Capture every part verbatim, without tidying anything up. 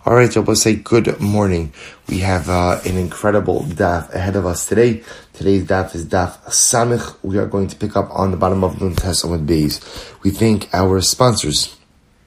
All right, I'll say good morning. We have uh, an incredible daf ahead of us today. Today's daf is daf Samich. We are going to pick up on the bottom of the Testament Beis. We thank our sponsors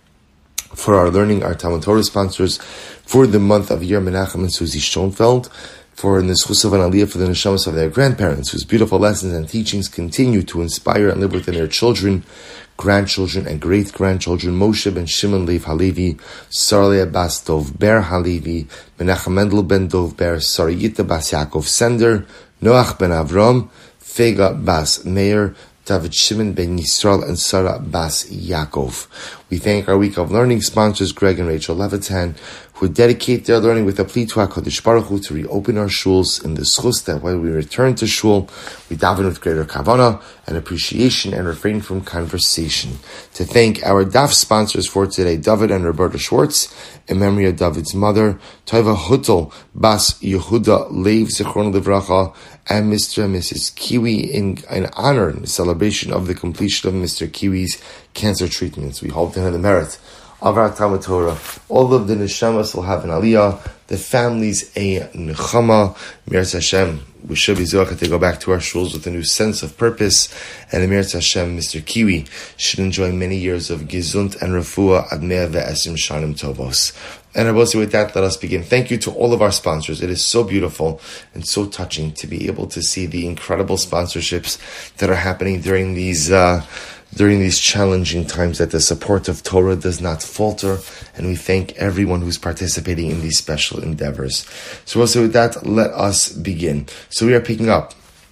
for our learning, our Talmud Torah sponsors for the month of Yer Menachem and Susie Schoenfeld, for the Neschusav and Aliyah, for the neshamas of their grandparents, whose beautiful lessons and teachings continue to inspire and live within their children, grandchildren, and great-grandchildren. Moshe ben Shimon Lev Halevi, Sarlia bas Dov Ber Halevi, Menachem Mendel ben Dov Ber, Sarayita bas Yaakov Sender, Noach ben Avram, Fega bas Meir, David Shimon ben Yisrael, and Sarah bas Yaakov. We thank our week of learning sponsors, Greg and Rachel Levitan, who dedicate their learning with a plea to HaKadosh Baruch Hu to reopen our shuls in the schus that when we return to shul, we daven with greater kavanah and appreciation and refrain from conversation. To thank our daf sponsors for today, David and Roberta Schwartz, in memory of David's mother, Toiva Hutel bas Yehuda Lev Zichron Livracha, and Mister and Missus Kiwi in, in honor and celebration of the completion of Mister Kiwi's cancer treatments. We hope to have the merit of our Talmud Torah. All of the neshamas will have an aliyah, the families a nechama. Meretz Hashem, we should be zochah to go back to our shuls with a new sense of purpose, and the Meretz Hashem, Mister Kiwi, should enjoy many years of gezunt and refuah ad mea ve'esim shanim tovos. And I will say with that, let us begin. Thank you to all of our sponsors. It is so beautiful and so touching to be able to see the incredible sponsorships that are happening during these uh, during these challenging times, that the support of Torah does not falter, and we thank everyone who's participating in these special endeavors. So also with that, let us begin. So we are picking up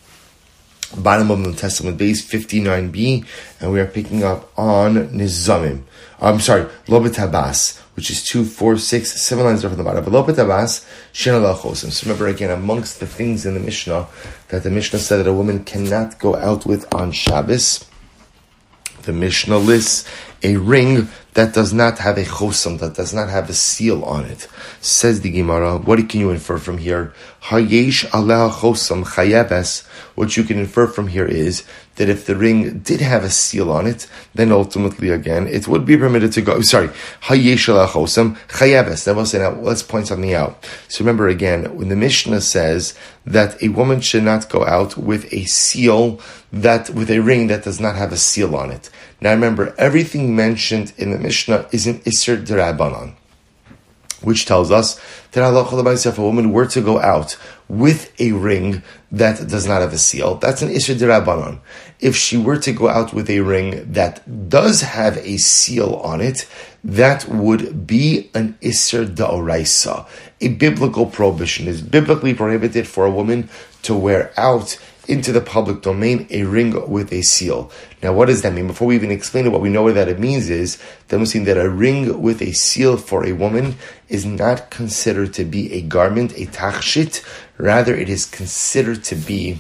bottom of the Testament Beis, fifty-nine b, and we are picking up on Nizamim. I'm sorry, Lobet Habas, which is two, four, six, seven lines from the bottom. But Lobet Habas, Shen Ala Chosim. So remember again, amongst the things in the Mishnah, that the Mishnah said that a woman cannot go out with on Shabbos, the Mishnah lists a ring that does not have a chosam, that does not have a seal on it. Says the Gemara, what can you infer from here? Hayesh aleh chosam chayebes. What you can infer from here is that if the ring did have a seal on it, then ultimately again it would be permitted to go. Sorry, hayesh aleh chosam chayebes. That was now. Let's point something out. So remember again, when the Mishnah says that a woman should not go out with a seal, that with a ring that does not have a seal on it. Now remember, everything mentioned in the Mishnah is an Isser D'Rabbanan, which tells us that if a woman were to go out with a ring that does not have a seal, that's an Isser D'Rabbanan. If she were to go out with a ring that does have a seal on it, that would be an Isser D'Oraisa. A biblical prohibition. Is biblically prohibited for a woman to wear out into the public domain a ring with a seal. Now, what does that mean? Before we even explain it, what we know that it means is that we're saying that a ring with a seal for a woman is not considered to be a garment, a tachshit. Rather, it is considered to be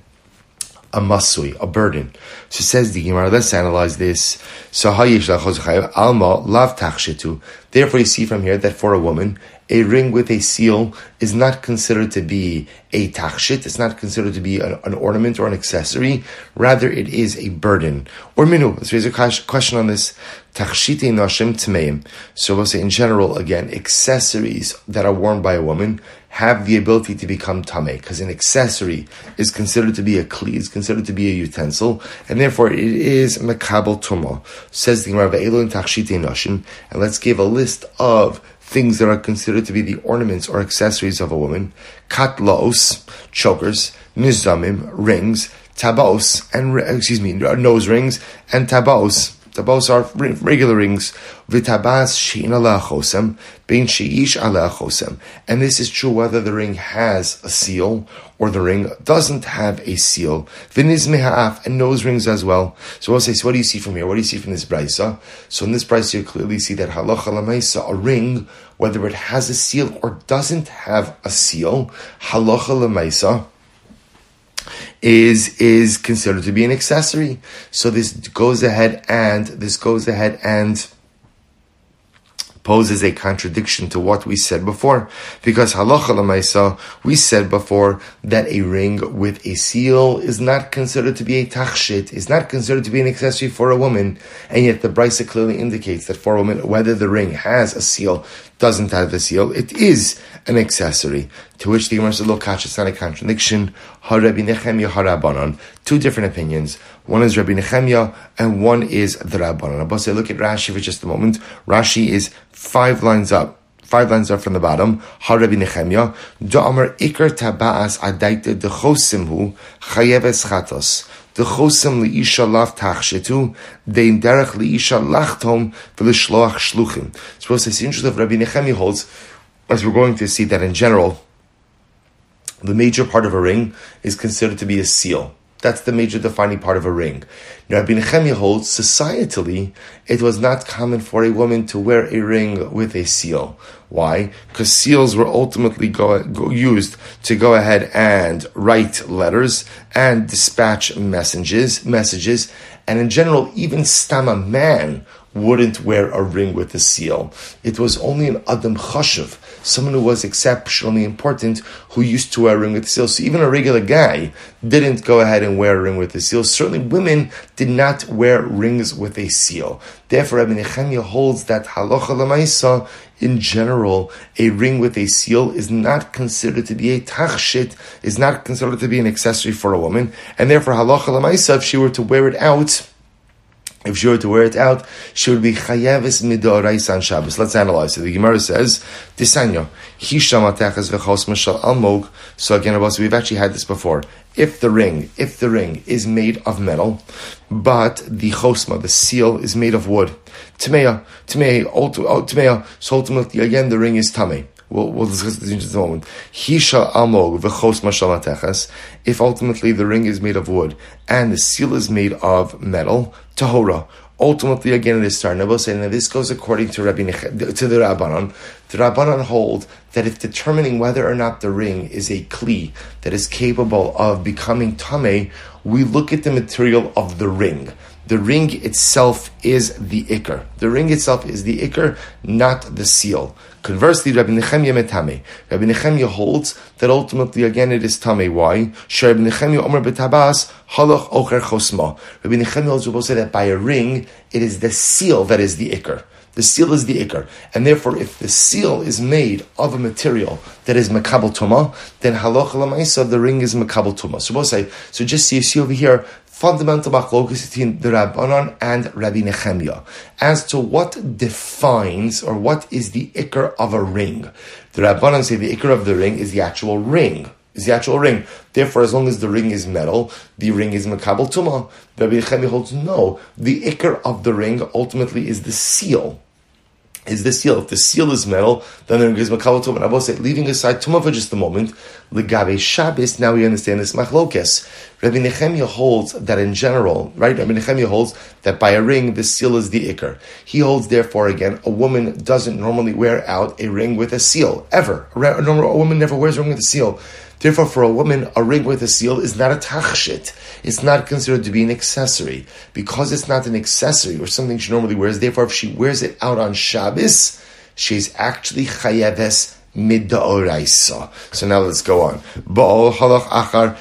a masui, a burden. So says the Gemara, let's analyze this. So alma lav tachshitu. Therefore, you see from here that for a woman, a ring with a seal is not considered to be a tachshit. It's not considered to be an, an ornament or an accessory. Rather, it is a burden. Or minu. Let's raise a question on this. Tachshite nashim tmeim. So we'll say in general, again, accessories that are worn by a woman have the ability to become tameh, because an accessory is considered to be a kli, is considered to be a utensil, and therefore it is mekabel tumah. Says the Gemara, ve'elu tachshite nashim, and let's give a list of things that are considered to be the ornaments or accessories of a woman. Katlaos, chokers, nizamim, rings, tabos, and, excuse me, nose rings, and tabos. Tabos are regular rings. V'tabas she'in aleh chosem, bein she'ish aleh chosem. And this is true whether the ring has a seal or the ring doesn't have a seal. V'nizmeh ha'af, and nose rings as well. So we'll say, so what do you see from here? What do you see from this brisa? So in this brisa you clearly see that halacha l'maisa, a ring, whether it has a seal or doesn't have a seal, halacha l'maisa, is is considered to be an accessory. So this goes ahead and this goes ahead and poses a contradiction to what we said before. Because halacha l'maisa, we said before that a ring with a seal is not considered to be a tachshit, is not considered to be an accessory for a woman, and yet the Brisa clearly indicates that for a woman, whether the ring has a seal, doesn't have a seal, it is an accessory. To which the Gemara said, look, it's not a contradiction. Ha-Rabbi Nechemya, ha-Rabbanan. Two different opinions. One is Rabbi Nechemya, and one is the Rabbanan. I'll say, look at Rashi for just a moment. Rashi is five lines up. Five lines up from the bottom. Ha-Rabbi Nechemya. Da'amar ikar taba'as adaita dechosimhu chayeves chatos. Dechosim li'isha lav tachshetu. Dein derech li'isha lachtom v'lishloach shluchim. So it's the interest of Rabbi Nechemya holds, as we're going to see, that in general, the major part of a ring is considered to be a seal. That's the major defining part of a ring. Now, Rabbi Nechemya holds, societally, it was not common for a woman to wear a ring with a seal. Why? Because seals were ultimately go, go, used to go ahead and write letters and dispatch messages, messages, and in general, even stam a man wouldn't wear a ring with a seal. It was only an Adam Chashuv, someone who was exceptionally important, who used to wear a ring with a seal. So even a regular guy didn't go ahead and wear a ring with a seal. Certainly women did not wear rings with a seal. Therefore, Rabbi Nechemya holds that halacha l'maisa, in general, a ring with a seal is not considered to be a tachshit, is not considered to be an accessory for a woman, and therefore halacha l'maisa, if she were to wear it out, If she were to wear it out, she would be chayavis midoraisa on Shabbos. Let's analyze it. The Gemara says, Tisanyo, hisham atechas v'chos mashal almog. So again, we've actually had this before. If the ring, if the ring is made of metal, but the chosma, the seal, is made of wood, tmeya, tmeya, tmeya. So ultimately, again, the ring is tamei. We'll, we'll discuss this in just a moment. Hisha almog v'chos mashal atechas. If ultimately the ring is made of wood and the seal is made of metal, tahora. Ultimately, again, it is tar. Now, we'll say, now this goes according to Rabbi Nech, to the Rabbanan. The Rabbanan hold that if determining whether or not the ring is a kli that is capable of becoming tamei, we look at the material of the ring. The ring itself is the ikar. The ring itself is the ikar, not the seal. Conversely, Rabbi Nechemya metame. Rabbi Nechemya holds that ultimately, again, it is tamei. Why? Rabbi Nechemya omer betabas halach ocher chosma. Rabbi Nechemya holds will say that by a ring, it is the seal that is the ikar. The seal is the ikar, and therefore, if the seal is made of a material that is makabel tuma, then halacha l'maisa, the ring is makabel tuma. So we'll say, so just see, you see over here, fundamental machlokus between the Rabbanan and Rabbi Nechemya as to what defines or what is the ikar of a ring. The Rabbanan say the ikar of the ring is the actual ring. Is the actual ring. Therefore, as long as the ring is metal, the ring is makabel tuma. Rabbi Nechemya holds no. The ikar of the ring ultimately is the seal. Is the seal. If the seal is metal, then the ring is makabel tuma. And I will say, leaving aside tuma for just a moment, legabe Shabbos, now we understand this machlokes. Rabbi Nechemya holds that in general, right? Rabbi Nechemya holds that by a ring, the seal is the ikar. He holds, therefore, again, a woman doesn't normally wear out a ring with a seal, ever. A, a woman never wears a ring with a seal. Therefore, for a woman, a ring with a seal is not a tachshit. It's not considered to be an accessory. Because it's not an accessory or something she normally wears, therefore, if she wears it out on Shabbos, she's actually chayaves mid'oraisa. So now let's go on. Ba'ol halach achar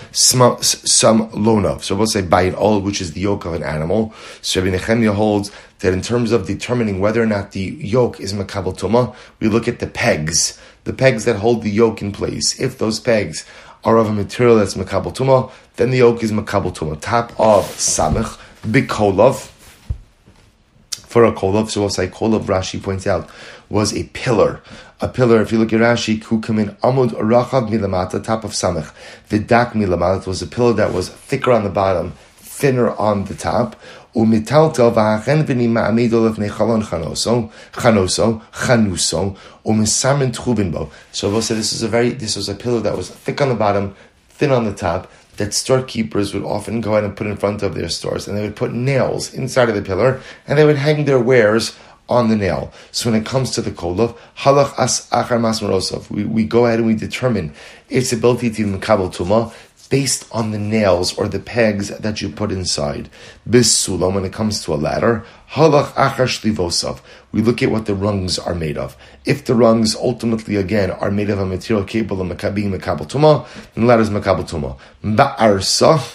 sam lonov. So we'll say bayit ol, which is the yoke of an animal. So Rabbi Nechemya holds that in terms of determining whether or not the yoke is makabel tuma, we look at the pegs. The pegs that hold the yoke in place. If those pegs are of a material that's makabel tuma, then the yoke is makabel tuma. Top of samech, big kolov. For a kolov, so we'll say kolov, Rashi points out, was a pillar. A pillar, if you look at Rashi, kukamin amud rachav milamata, top of samech. Vidak milamata was a pillar that was thicker on the bottom, thinner on the top. Umitaltel v'hachen v'ni ma'amidol lefnei chalon chanoso, chanoso, chanuso, umisamin tchubinbo. So we'll say this is a very, this was a pillar that was thick on the bottom, thin on the top, that storekeepers would often go ahead and put in front of their stores, and they would put nails inside of the pillar, and they would hang their wares on the nail. So when it comes to the kolov, halach as achar mas marosov, we we go ahead and we determine its ability to be makabel tuma based on the nails or the pegs that you put inside. Bisulam, when it comes to a ladder, halach achar shlivosav. We look at what the rungs are made of. If the rungs ultimately again are made of a material capable of being mekabel tumah, then the ladder is mekabel tumah. Ba'arsa,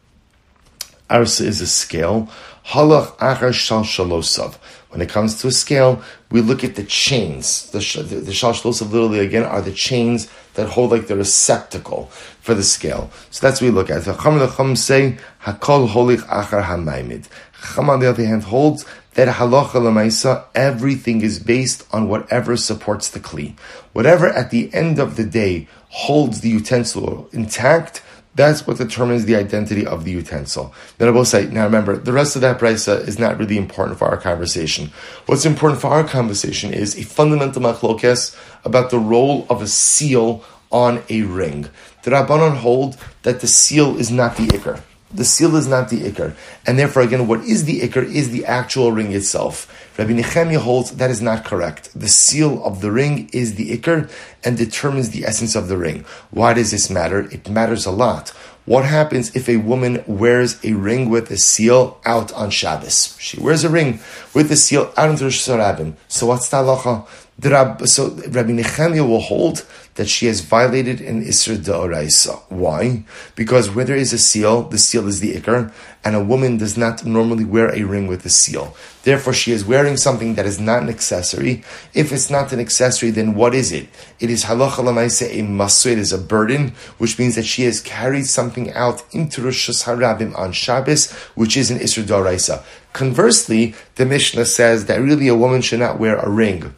arsa is a scale. Halach achar shal shalosav. When it comes to a scale, we look at the chains. The, the, the shal shalosav literally again are the chains that hold like the receptacle for the scale. So that's what we look at. The Chacham Lecham say, Hakol holich achar hamaimid. Chacham on the other hand holds that halacha l'maisa, everything is based on whatever supports the kli. Whatever at the end of the day holds the utensil intact, that's what determines the identity of the utensil. Then I will say, now remember, the rest of that brisa is not really important for our conversation. What's important for our conversation is a fundamental machlokes about the role of a seal on a ring. The Rabbanon hold that the seal is not the ikar. The seal is not the ikar. And therefore, again, what is the ikar is the actual ring itself. Rabbi Nechemia holds that is not correct. The seal of the ring is the ikar and determines the essence of the ring. Why does this matter? It matters a lot. What happens if a woman wears a ring with a seal out on Shabbos? She wears a ring with a seal out on Rosh Hashanah. So what's the halacha? So Rabbi Nechemia will hold that she has violated an Isra D'Oraisa. Why? Because where there is a seal, the seal is the ikar, and a woman does not normally wear a ring with a seal. Therefore, she is wearing something that is not an accessory. If it's not an accessory, then what is it? It is halacha l'maisa a masu, it is a burden, which means that she has carried something out into Rosh Hashanah on Shabbos, which is an Isra D'Oraisa. Conversely, the Mishnah says that really a woman should not wear a ring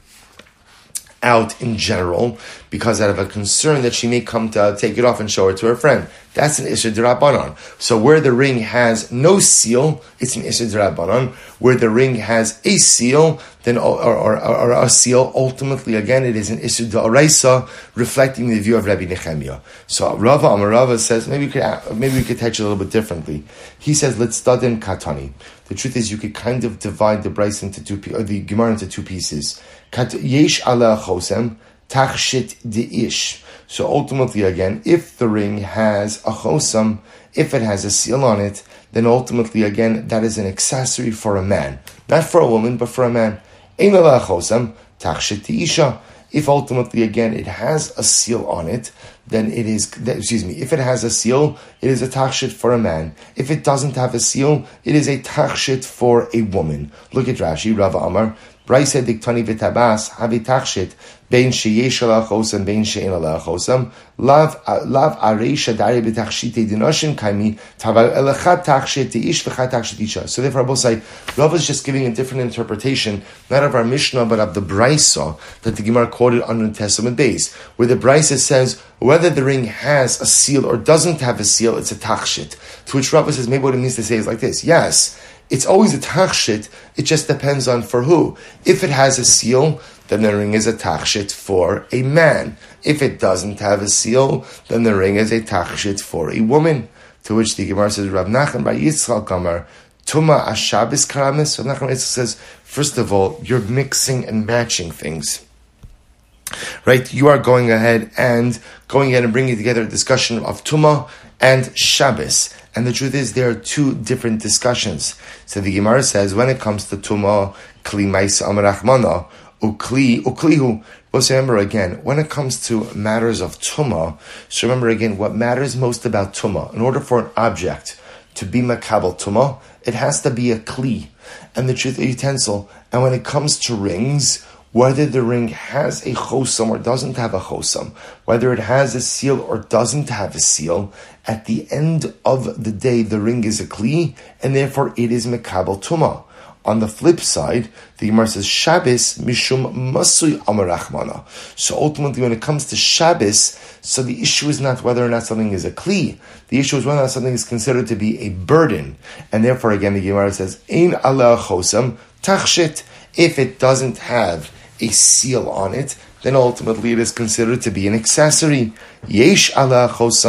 out in general, because out of a concern that she may come to take it off and show it to her friend. That's an Isra D'Rabbanan. So where the ring has no seal, it's an Isra D'Rabbanan. Where the ring has a seal, then or, or, or, or a seal, ultimately again it is an Isra D'Oraisa, reflecting the view of Rabbi Nechemia. So Rava Amar Rava says maybe we could maybe we could touch it a little bit differently. He says let's study in Katani. The truth is you could kind of divide the Bryce into two or the Gemara into two pieces. Yesh ala chosem tachshit deish. So ultimately, again, if the ring has a chosam, if it has a seal on it, then ultimately, again, that is an accessory for a man, not for a woman, but for a man. Ein ala chosam tachshit deisha. If ultimately, again, it has a seal on it, then it is, excuse me, if it has a seal, it is a tachshit for a man. If it doesn't have a seal, it is a tachshit for a woman. Look at Rashi, Rav Amar, Braisa diktani v'tabas havi tachshit bein sheyesh ala chosam bein she'en ala chosam lav lav areisha dari b'tachshite dinoshin kaimi taval elachat tachshit deish v'chat tachshit isha. So therefore, both say Rav is just giving a different interpretation, not of our Mishnah but of the Braisa that the Gemara quoted on New Testament days, where the Braisa says whether the ring has a seal or doesn't have a seal, it's a tachshit. To which Rav says maybe what it means to say is like this: yes, it's always a tachshit, it just depends on for who. If it has a seal, then the ring is a tachshit for a man. If it doesn't have a seal, then the ring is a tachshit for a woman. To which the Gemara says, Rav Nachman bar Yitzchak Amar, Tuma Ashabis Karamis. Rav Nachman bar Yitzchak says, first of all, you're mixing and matching things. Right? You are going ahead and going ahead and bringing together a discussion of Tuma and Shabbos. And the truth is, there are two different discussions. So the Gemara says, when it comes to Tuma, Kli Maisa Amarachmana, Ukli, Uklihu. Let's remember again, when it comes to matters of Tuma, so remember again, what matters most about Tuma, in order for an object to be Makabel Tuma, it has to be a Kli, and the truth, a utensil. And when it comes to rings, whether the ring has a chosam or doesn't have a chosam, whether it has a seal or doesn't have a seal, at the end of the day, the ring is a kli, and therefore it is mekabel tuma. On the flip side, the Gemara says, Shabbos mishum masui amarachmana. So ultimately, when it comes to Shabbos, so the issue is not whether or not something is a kli. The issue is whether or not something is considered to be a burden. And therefore, again, the Gemara says, Ein ala chosam tachshit. If it doesn't have a seal on it, then ultimately it is considered to be an accessory. Yesh ala chosam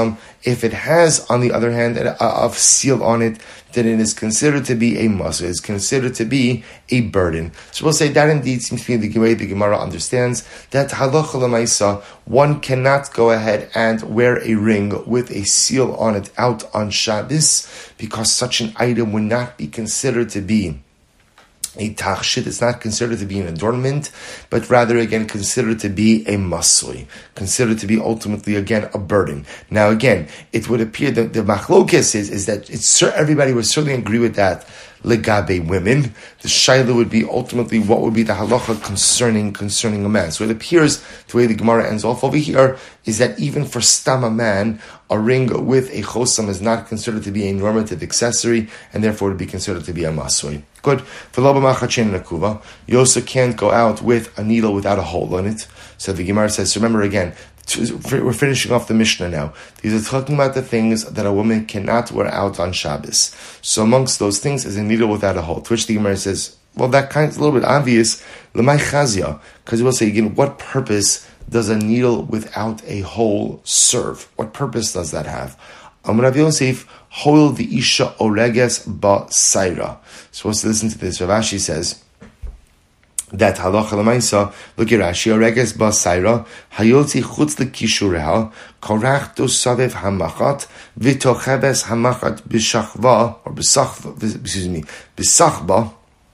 If it has, on the other hand, a, a, a seal on it, then it is considered to be a muscle. It is considered to be a burden. So we'll say that indeed seems to be the way the Gemara understands that halacha l'maisa, one cannot go ahead and wear a ring with a seal on it out on Shabbos, because such an item would not be considered to be a tachshit. It's not considered to be an adornment, but rather again considered to be a masui, considered to be ultimately again a burden. Now again, it would appear that the machlokes is, is that it's everybody would certainly agree with that. Legabe women, the shaila would be ultimately what would be the halacha concerning concerning a man. So it appears the way the Gemara ends off over here is that even for stam a man, a ring with a chosam is not considered to be a normative accessory, and therefore to be considered to be a masui. Good. For loba machatchen and akuva, you also can't go out with a needle without a hole in it. So the Gemara says, remember again, we're finishing off the Mishnah now. These are talking about the things that a woman cannot wear out on Shabbos. So amongst those things is a needle without a hole. To which the Gemara says, well, that kind of a little bit obvious. L'may chazia, because we'll say again, what purpose does a needle without a hole serve? What purpose does that have? Amar Rav Yosef, hol the isha oreges ba saira. So let's listen to this. Rav Ashi says that halacha l'maisa, look at Rashi, oreges ba saira, hayotzi chutz lekishureha, korach dosavev hamachat, vitocheves hamachat b'shachva, or b'sachva, excuse me, b'sachba,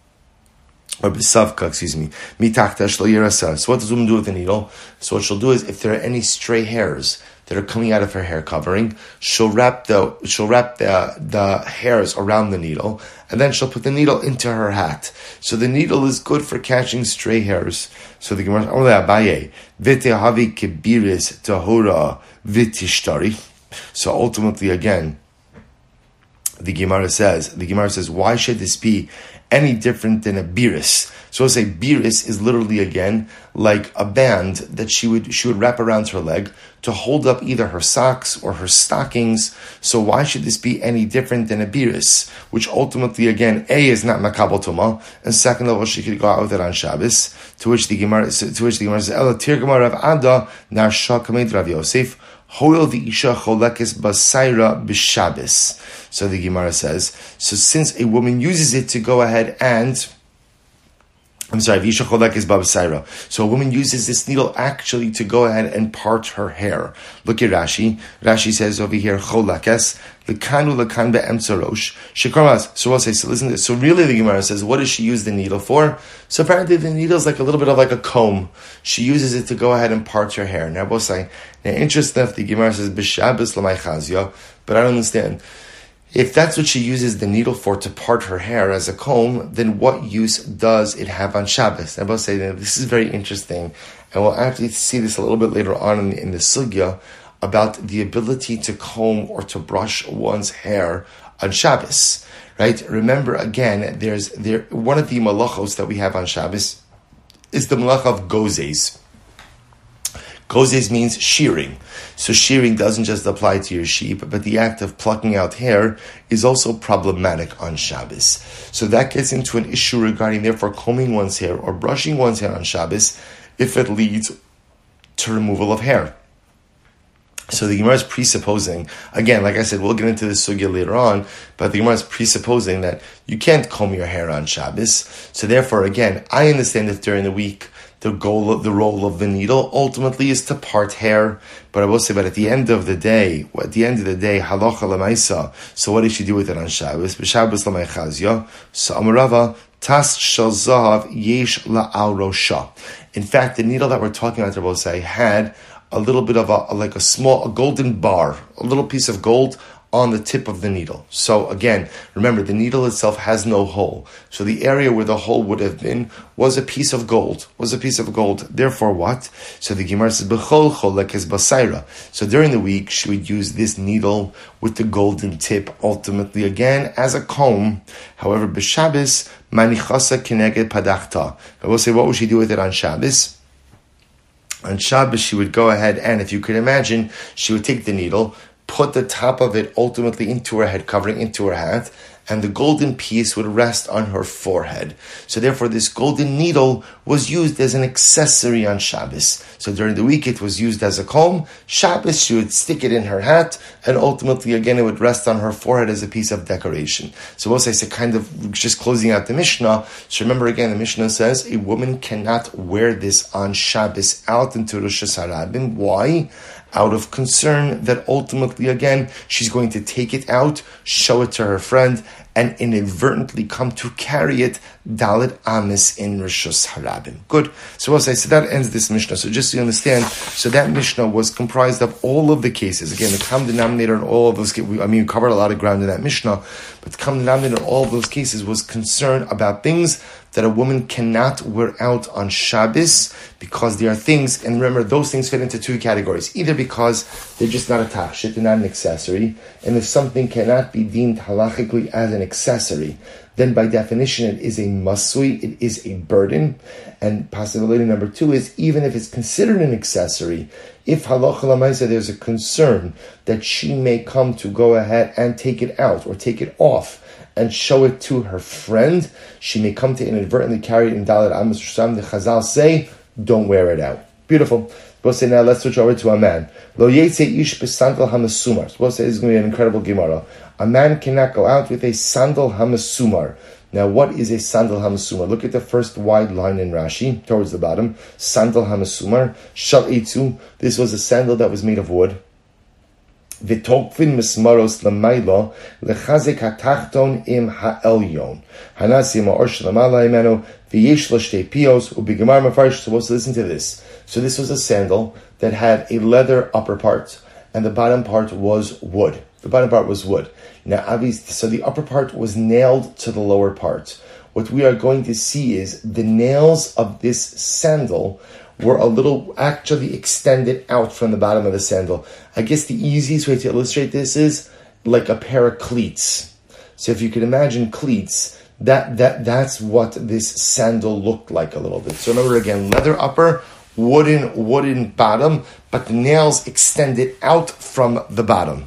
or b'savka, excuse me, mitachta shlo yerasa. So what does a woman do with the needle? So what she'll do is, if there are any stray hairs that are coming out of her hair covering, she'll wrap the she'll wrap the the hairs around the needle, and then she'll put the needle into her hat. So the needle is good for catching stray hairs. So the Gemara, Abaye, v'te havi kebiris tahora v'tishtari. So ultimately, again, the Gemara says, the Gemara says, why should this be any different than a biris? So we'll say biris is literally again like a band that she would she would wrap around her leg to hold up either her socks or her stockings. So why should this be any different than a biris, which ultimately again A is not makabel tuma, and second of all she could go out with it on Shabbos. To which the Gemara to which the Gemara says, Ela tir Gemara Rav Ada nar shakamed Rav Yosef hoil the isha cholekes basaira b'Shabbos. So the Gemara says, so since a woman uses it to go ahead and, I'm sorry, Visha Cholekes Babasaira. So a woman uses this needle actually to go ahead and part her hair. Look at Rashi. Rashi says over here, Cholekes, Lekanu Lekan Be'emtsarosh, Shekarmas. So we'll say, so listen to this. So really the Gemara says, what does she use the needle for? So apparently the needle is like a little bit of like a comb. She uses it to go ahead and part her hair. Now we'll say, now interesting enough, the Gemara says, B'Shabbos L'may Chazia, but I don't understand. If that's what she uses the needle for, to part her hair as a comb, then what use does it have on Shabbos? I will say that this is very interesting, and we'll actually see this a little bit later on in, in the sugya about the ability to comb or to brush one's hair on Shabbos. Right? Remember again, there's there one of the malachos that we have on Shabbos is the malach of gozes. Gozes means shearing. So shearing doesn't just apply to your sheep, but the act of plucking out hair is also problematic on Shabbos. So that gets into an issue regarding, therefore, combing one's hair or brushing one's hair on Shabbos if it leads to removal of hair. So the Gemara is presupposing, again, like I said, we'll get into this sugya later on, but the Gemara is presupposing that you can't comb your hair on Shabbos. So therefore, again, I understand that during the week, the goal of the role of the needle ultimately is to part hair. But I will say, but at the end of the day, at the end of the day, halacha l'maisa. So what did she do with it on Shabbos? B'Shabbos l'may chazia. So Amarava tas shel zahav yesh la'al rosha. In fact, the needle that we're talking about, I will say, had a little bit of a, like a small, a golden bar, a little piece of gold on the tip of the needle. So again, remember, the needle itself has no hole. So the area where the hole would have been was a piece of gold, was a piece of gold. Therefore what? So the Gemara says, B'chol cholekes basaira. So during the week, she would use this needle with the golden tip, ultimately again, as a comb. However, b'Shabbos, manichasa kineged padachta. I will say, what would she do with it on Shabbos? On Shabbos, she would go ahead and, if you could imagine, she would take the needle, put the top of it ultimately into her head covering, into her hat, and the golden piece would rest on her forehead. So therefore this golden needle was used as an accessory on Shabbos. So during the week it was used as a comb. Shabbos she would stick it in her hat, and ultimately again it would rest on her forehead as a piece of decoration. So we'll say, so kind of just closing out the Mishnah. So remember again, the Mishnah says a woman cannot wear this on Shabbos out into Rosh Hashanah. Why? Out of concern that ultimately, again, she's going to take it out, show it to her friend, and inadvertently come to carry it Dalit Amis in Rosh Hashanah. Good. So we'll say, so that ends this Mishnah. So just so you understand, so that Mishnah was comprised of all of the cases. Again, the common denominator in all of those cases, I mean, we covered a lot of ground in that Mishnah, but the common denominator in all of those cases was concern about things that a woman cannot wear out on Shabbos because there are things, and remember, those things fit into two categories. Either because they're just not a tachshit, they're not an accessory, and if something cannot be deemed halachically as an accessory, then by definition it is a masui, it is a burden. And possibility number two is, even if it's considered an accessory, if halacha l'maisa there's a concern that she may come to go ahead and take it out or take it off and show it to her friend, she may come to inadvertently carry it in Dalit Amos Sham. The Chazal say, don't wear it out. Beautiful. We'll say now, let's switch over to a man. Lo yetze ish b'sandal hamasumar. We'll say this is going to be an incredible Gemara. A man cannot go out with a sandal hamasumar. Now, what is a sandal hamasumar? Look at the first wide line in Rashi, towards the bottom. Sandal hamasumar. Shal itzu. This was a sandal that was made of wood. V'tokvin mismaros l'maylo lechazik hatachton im ha'elyon hanasi ma'or shlamala imenu v'yesh lo shtei pios u'bigemar mafarish. Supposed to listen to this. So this was a sandal that had a leather upper part, and the bottom part was wood. The bottom part was wood. Now, obviously, so the upper part was nailed to the lower part. What we are going to see is the nails of this sandal were a little actually extended out from the bottom of the sandal. I guess the easiest way to illustrate this is like a pair of cleats. So if you could imagine cleats, that that that's what this sandal looked like a little bit. So remember again, leather upper, wooden wooden bottom, but the nails extended out from the bottom.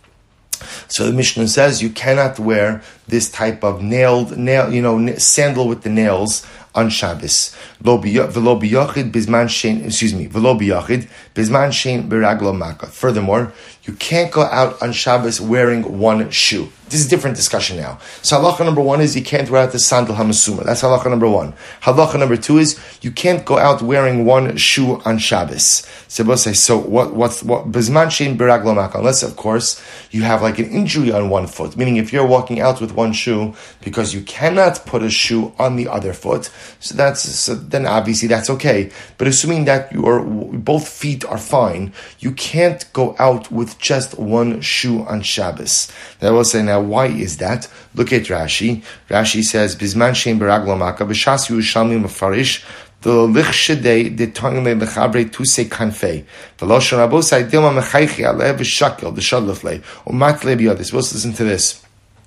So the Mishnah says you cannot wear this type of nailed nail, you know, sandal with the nails on Shabbos. V'lo biyachid bizman shein, excuse me, v'lo biyachid bizman shein beraglo maka. Furthermore, you can't go out on Shabbos wearing one shoe. This is a different discussion now. So halacha number one is you can't wear out the sandal hamasuma. That's halacha number one. Halacha number two is you can't go out wearing one shoe on Shabbos. So we'll say, so what, what's, what, bizman shein beraglo maka, unless of course you have like an injury on one foot, meaning if you're walking out with one shoe because you cannot put a shoe on the other foot, so that's, so then obviously that's okay. But assuming that your both feet are fine, you can't go out with just one shoe on Shabbos. Now we'll say, now why is that? Look at Rashi. Rashi says, Bizman shein beraglo maka, b'shas Yerushalmi mefarish, the lichshedei the tongue lechabre to say kanfei. V'loshon rabosai dilma mechaychi aleh v'shakel the shadleflei umatle biyad. Supposed to listen to this.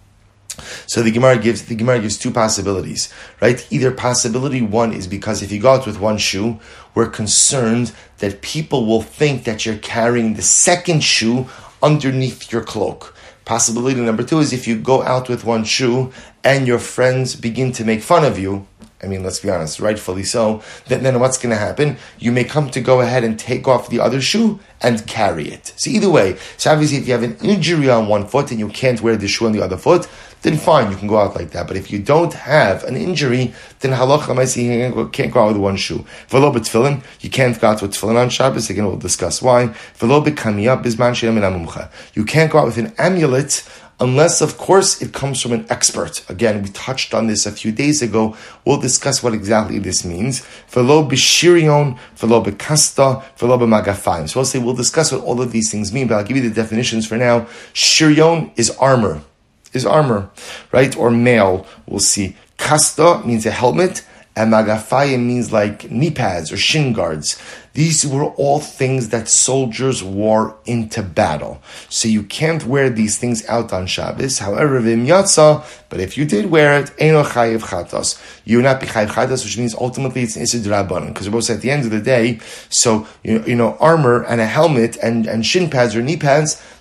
So the Gemara gives the Gemara gives two possibilities, right? Either possibility one is because if you go out with one shoe, we're concerned that people will think that you're carrying the second shoe underneath your cloak. Possibility number two is if you go out with one shoe and your friends begin to make fun of you, I mean, let's be honest, rightfully so, then, then what's going to happen? You may come to go ahead and take off the other shoe and carry it. So either way, so obviously if you have an injury on one foot and you can't wear the shoe on the other foot, then fine, you can go out like that. But if you don't have an injury, then halacha you can't go out with one shoe. V'lo b'tefillin, you can't go out with tefillin on Shabbos. Again, we'll discuss why. V'lo b'kamiyah bizman she'em min amumcha. You can't go out with an amulet unless, of course, it comes from an expert. Again, we touched on this a few days ago. We'll discuss what exactly this means. V'lo b'shirion, v'lo b'kasta, v'lo b'magafayim. So we'll say we'll discuss what all of these things mean, but I'll give you the definitions for now. Shirion is armor. Is armor, right? Or mail, we'll see. Kasta means a helmet, and magafayim means like knee pads or shin guards. These were all things that soldiers wore into battle. So you can't wear these things out on Shabbos. However, v'im yatsa, but if you did wear it, eino chayiv chatos. You will not be chayiv chatos, which means ultimately it's isid rabbanon. Because we're both at the end of the day, so, you know, you know, armor and a helmet and, and shin pads or knee pads,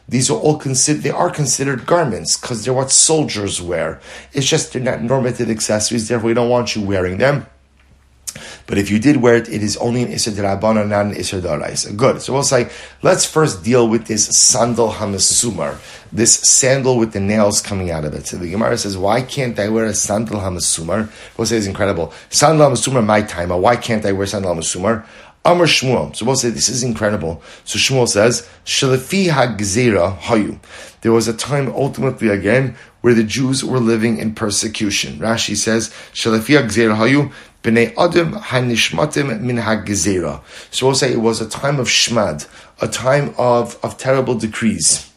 these are all considered, they are considered garments, because they're what soldiers wear. It's just they're not normative accessories, therefore we don't want you wearing them. But if you did wear it, it is only an Isser D'Rabbanan, not an Isser D'Oraisa. Good. So we'll say, let's first deal with this sandal hamasumar, this sandal with the nails coming out of it. So the Gemara says, why can't I wear a sandal hamasumar? We'll say it's incredible. Sandal hamasumar, my time. Why can't I wear sandal hamasumar? Amar Shmuel. So we'll say, this is incredible. So Shmuel says, Shalafi ha-gzeira hayu. There was a time, ultimately again, where the Jews were living in persecution. Rashi says, Shalafi ha-gzeira hayu, b'nei adam ha-nishmatim min ha-gzeira. So we'll say it was a time of shmad, a time of, of terrible decrees.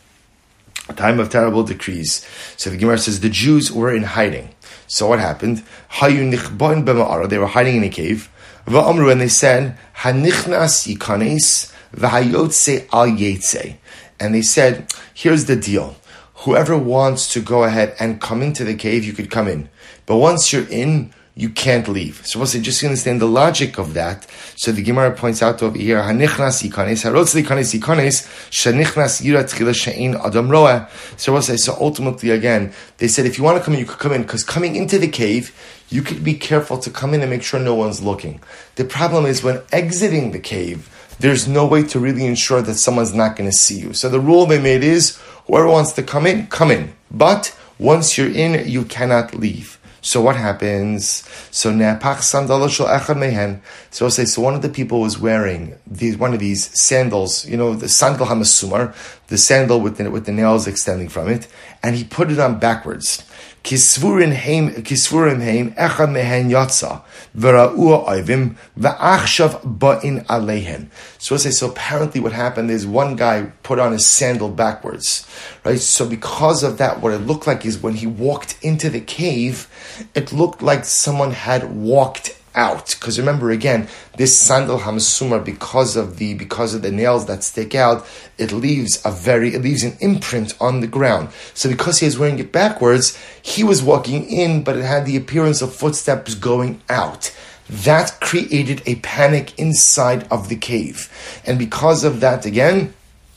A time of terrible decrees. So the Gemara says, the Jews were in hiding. So what happened? Hayu nichbain b'ma'ara. They were hiding in a cave. V'amru, and they said, Hanichnas yikanes v'hayotze al yetze. And they said, here's the deal. Whoever wants to go ahead and come into the cave, you could come in. But once you're in, you can't leave. So we'll say, just to understand the logic of that. So the Gemara points out over here, Hanichnas yikanes, harotze yikanes yikanes, shanichnas yira tchila she'in adam roa. So we'll say, so ultimately again, they said, if you want to come in, you could come in, because coming into the cave, you could be careful to come in and make sure no one's looking. The problem is when exiting the cave, there's no way to really ensure that someone's not going to see you. So the rule they made is, whoever wants to come in, come in. But once you're in, you cannot leave. So what happens? So ne'apach sandal shel echad mehen. So I'll say, so one of the people was wearing these, one of these sandals, you know, the sandal hamasumar, the sandal with the, with the nails extending from it, and he put it on backwards. Kisvurim heim, kisvurim heim, echad mehen yatsa, v'ra'u oivim, v'achshav ba'in alehen. So I say, so apparently what happened is one guy put on his sandal backwards, right? So because of that, what it looked like is when he walked into the cave, it looked like someone had walked out. Because remember again, this sandal hamasumar, because of the because of the nails that stick out, it leaves a very it leaves an imprint on the ground. So because he was wearing it backwards, he was walking in, but it had the appearance of footsteps going out. That created a panic inside of the cave. And because of that, again,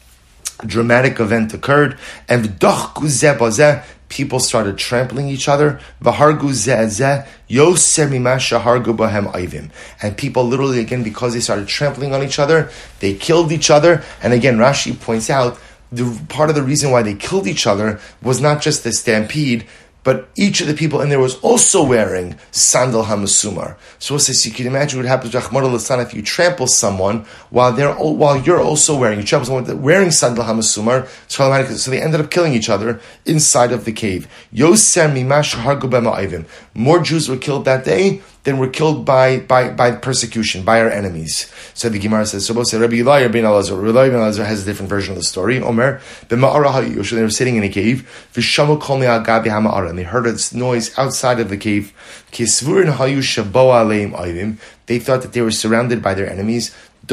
a dramatic event occurred, and v'dachku zeh bazeh, people started trampling each other. V'hargu zeh zeh, yoser mima shahargu bahem oivim. And people literally, again, because they started trampling on each other, they killed each other. And again, Rashi points out, the part of the reason why they killed each other was not just the stampede, but each of the people in there was also wearing sandal hamasumar. So we'll say, so you can imagine what happens to Rahman al-San if you trample someone while they're while you're also wearing, you trample someone wearing sandal hamasumar. So they ended up killing each other inside of the cave. Yoser mimash hargu b'ma'ivim. More Jews were killed that day than were killed by, by, by persecution, by our enemies. So the Gemara says, so we'll say, Rabbi Eliezer ben Elazar, Rabbi Eliezer ben Elazar has a different version of the story. Omer, b'ma'ara ha'yush, they were sitting in a cave, v'shamu kol me'agabi ha'ma'ara, and they heard a noise outside of the cave, kisvurin ha'yu shaboa aleim oivim, they thought that they were surrounded by their enemies.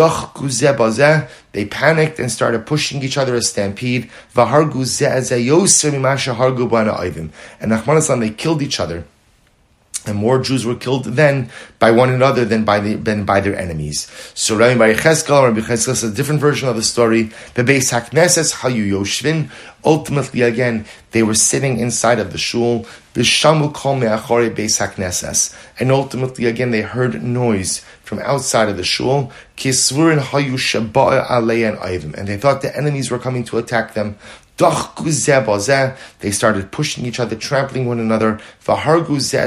They panicked and started pushing each other a stampede. And Nachman, they killed each other. And more Jews were killed then by one another than by the, than by their enemies. So Rabbi Yechezkel, Rabbi Yechezkel is a different version of the story. The Beis HaKnesses Hayu Yoshvin. Ultimately, again, they were sitting inside of the shul. B'shamu kol me'achorei Beis HaKnesses. And ultimately, again, they heard noise from outside of the shul. Kisvurin Hayu Shaba'a Aleyan Ayvim. And they thought the enemies were coming to attack them. They started pushing each other, trampling one another. So we'll say,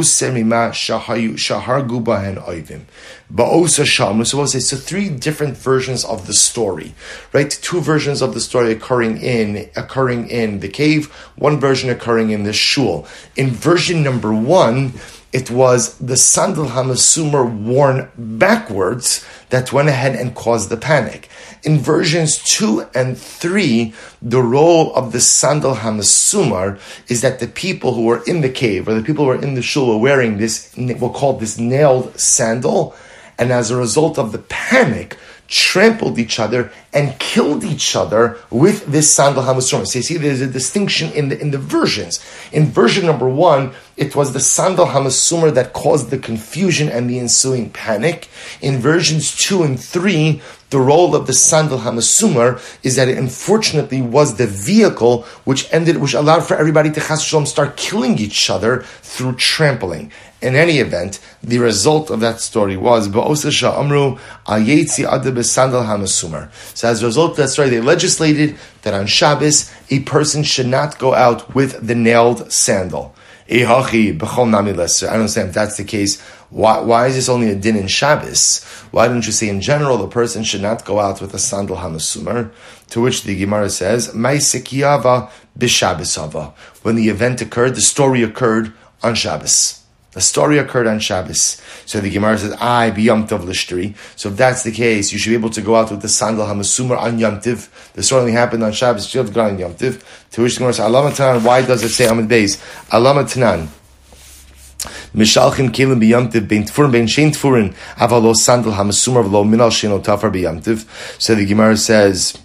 so three different versions of the story, right? Two versions of the story occurring in occurring in the cave, one version occurring in the shul. In version number one, it was the sandal hamasumar worn backwards that went ahead and caused the panic. In versions two and three, the role of the sandal hamasumar is that the people who were in the cave, or the people who were in the shul, were wearing this, we'll call this nailed sandal, and as a result of the panic, trampled each other and killed each other with this sandal hamasumar. So you see, there's a distinction in the in the versions. In version number one, it was the sandal hamasumar that caused the confusion and the ensuing panic. In versions two and three, the role of the sandal hamasumar is that it unfortunately was the vehicle which ended, which allowed for everybody to chas v'shalom start killing each other through trampling. In any event, the result of that story was ba'osasha amru ayetzi adab sandal hamasumar. So as a result of that story, they legislated that on Shabbos a person should not go out with the nailed sandal. I don't understand if that's the case. Why, why is this only a din in Shabbos? Why don't you say in general the person should not go out with a sandal hamasumar? To which the Gemara says, Maisekiyava b'Shabbosava. When the event occurred, the story occurred on Shabbos. The story occurred on Shabbos. So the Gemara says, I be Yom Tov l'shtri. So if that's the case, you should be able to go out with the sandal hamasumar on Yom Tiv. This only happened on Shabbos. You have to go on Yom Tiv. To which the Gemara says, Alama Tanan, why does it say Amid Beis? Alama Tanan. Mishalchin kelim b'Yom Tiv, bein tfurin, bein shein tfurin, avalo sandal hamasumar, v'lo minal shein otafar b'Yom Tiv. So the Gemara says,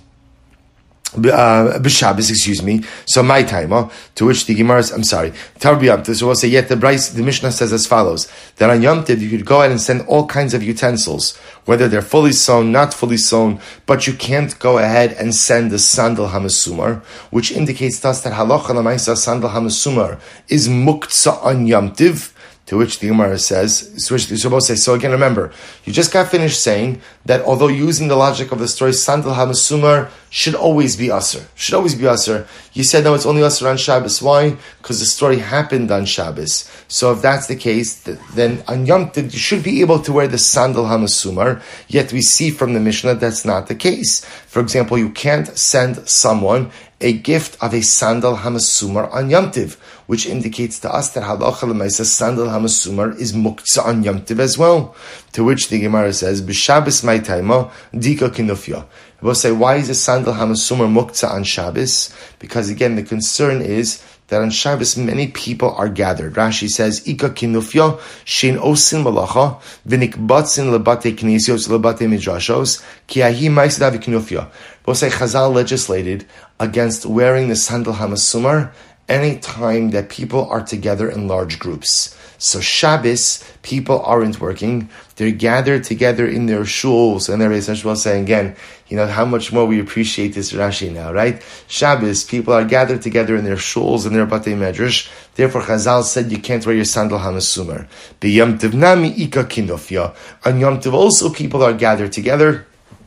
Uh, B'Shabbos, excuse me. So my time, huh? To which the Gemara, I'm sorry, Tar b'Yom Tov. So we'll say, yet the Bryce, the Mishnah says as follows: that on Yom Tov you could go ahead and send all kinds of utensils, whether they're fully sewn, not fully sewn, but you can't go ahead and send the sandal hamasumar, which indicates to us that halacha l'maisa sandal hamasumar is muktzah on Yom Tov. To which the Gemara says, so both say, so again, remember, you just got finished saying that although using the logic of the story, sandal hamasumar should always be usher, should always be usher. You said, no, it's only usher on Shabbos. Why? Because the story happened on Shabbos. So if that's the case, then on Yom Tov, you should be able to wear the sandal hamasumar, yet we see from the Mishnah that's not the case. For example, you can't send someone a gift of a sandal hamasumar on Yom Tov, which indicates to us that halacha l'maisa sandal hamasumar is muktzah on Yom Tov as well. To which the Gemara says, b'Shabbos my taima dika kinufya. We'll say, why is a sandal hamasumar muktzah on Shabbos? Because again, the concern is that on Shabbos many people are gathered. Rashi says, Ika kinufya shein osin malacha v'nikbatzin lebate knesios lebate midrashos ki ahi ma'isadav kinufya. We'll say Chazal legislated against wearing the sandal hamasumar any time that people are together in large groups. So Shabbos, people aren't working. They're gathered together in their shuls, and they're essentially saying again, you know, how much more we appreciate this Rashi now, right? Shabbos, people are gathered together in their shuls and their batei medrash. Therefore, Chazal said you can't wear your sandal hamasumar. B'Yom Tov nami ika kinofya. On Yom Tov also, people are gathered together,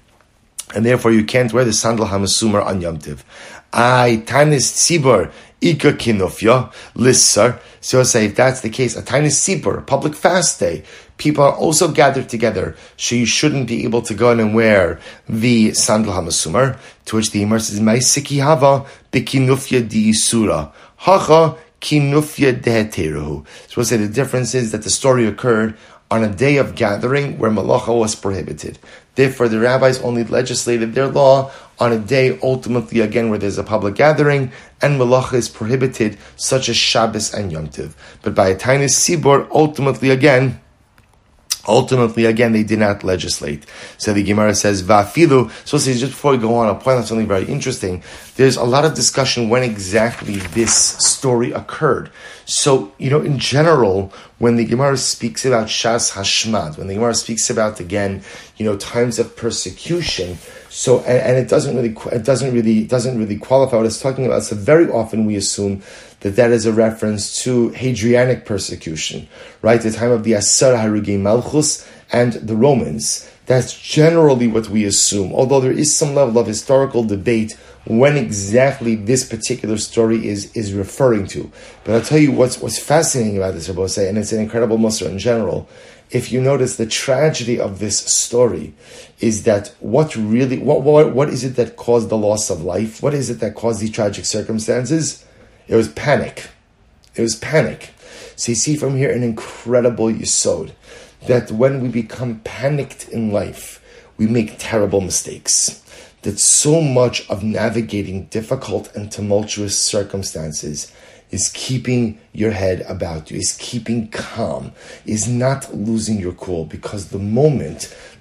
and therefore you can't wear the sandal hamasumar on Yom Tov. Ay tanis tzibor ika kinofya lissar. So I'll say, if that's the case, a tiny sipur, a public fast day, people are also gathered together, so you shouldn't be able to go in and wear the sandal hamasumar. To which the Gemara says, "Ma'isiki hava bekinufya diisura hacha kinufya deheteruhu." So we'll say the difference is that the story occurred on a day of gathering where malacha was prohibited. Therefore, the rabbis only legislated their law on a day, ultimately, again, where there's a public gathering, and malacha is prohibited, such as Shabbos and Yom Tov. But by a tiny sibor, ultimately, again, Ultimately, again, they did not legislate. So the Gemara says, Va'afilu. So just before we go on, I'll point out something very interesting. There's a lot of discussion when exactly this story occurred. So, you know, in general, when the Gemara speaks about Shas Hashmad, when the Gemara speaks about, again, you know, times of persecution, so, and, and it doesn't really, it doesn't really, it doesn't really qualify what it's talking about. So very often we assume that that is a reference to Hadrianic persecution, right? The time of the Asar Harugei Malchus and the Romans. That's generally what we assume, although there is some level of historical debate when exactly this particular story is, is referring to. But I'll tell you what's what's fascinating about this, Rabbi say, and it's an incredible Musar in general. If you notice, the tragedy of this story is that what really, what, what what is it that caused the loss of life? What is it that caused these tragic circumstances? It was panic. It was panic. So you see from here an incredible yesod, that when we become panicked in life, we make terrible mistakes. That so much of navigating difficult and tumultuous circumstances is keeping your head about you, is keeping calm, is not losing your cool, because the moment